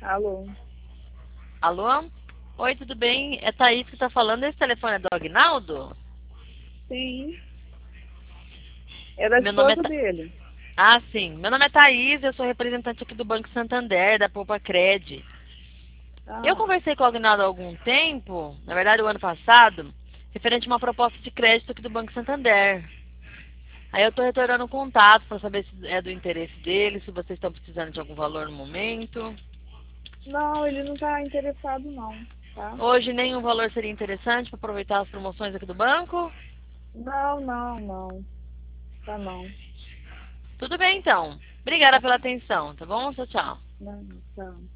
Alô? Alô? Oi, tudo bem? É Thaís que tá falando. Esse telefone é do Agnaldo? Sim, era a Meu nome é... esposa dele. Ah, sim. Meu nome é Thaís, eu sou representante aqui do Banco Santander, da Poupa Cred. Eu Ah, conversei com o Agnaldo há algum tempo, na verdade o ano passado, referente a uma proposta de crédito aqui do Banco Santander. Aí eu tô retornando o contato para saber se é do interesse dele, se vocês estão precisando de algum valor no momento. não, ele não tá interessado não, tá? Hoje nenhum valor seria interessante para aproveitar as promoções aqui do banco? Não, não, não, tá não. Tudo bem então. Obrigada pela atenção, tá bom? Tchau, tchau. Não, tá.